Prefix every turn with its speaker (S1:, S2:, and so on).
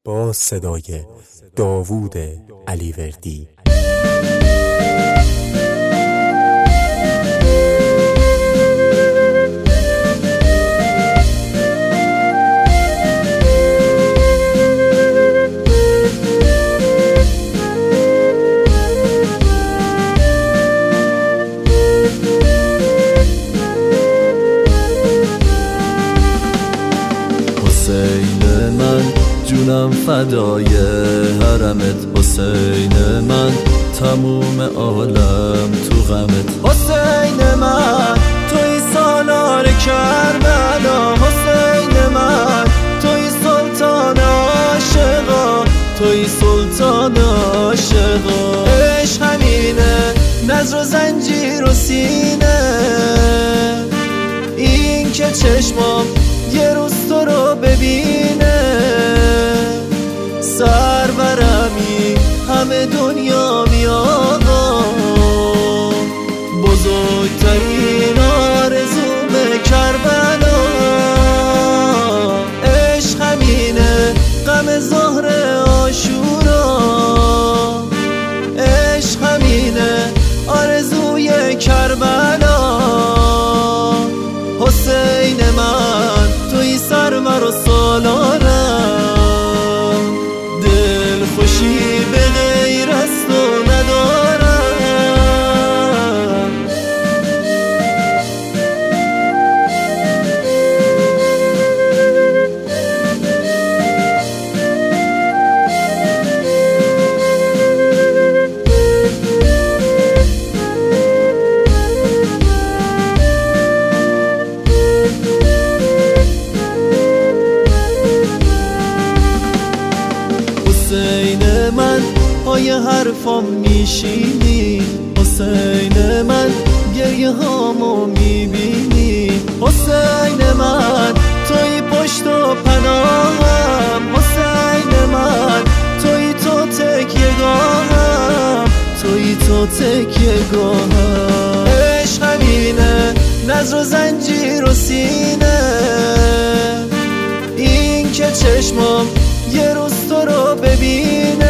S1: با صدای داوود علیوردی.
S2: حسین من جونم فدای حرمت، حسین من تموم عالم تو غمت، حسین من توی سالار کربلا، حسین من توی سلطان عاشقا، توی سلطان عاشقا. عشق همینه، نظر و زنجیر و سینه، این که چشمام یه روز تو رو ببینه، سرورمی همه دنیا میآقا، بزرگترین آرزوم کربلا. عشق همینه، غم ظهر عاشورا، عشق همینه، آرزوی کربلا. حسین من توی سرور و سالارم، دل خوشی به غیر از تو ندارم. حسین من پای حرفام میشینی، حسین من گریه هامو میبینی، حسین من توی پشت و پناهم، حسین من توی تو تکیه گاهم، توی تو تکیه گاهم. عشق همینه، نظر و زنجیر و سینه، این که چشمام یه روز تو رو ببینه،